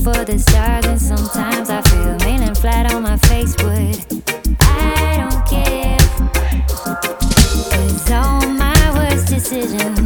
for the stars, and sometimes I feel laying flat on my face, but I don't care. 'Cause all my worst decisions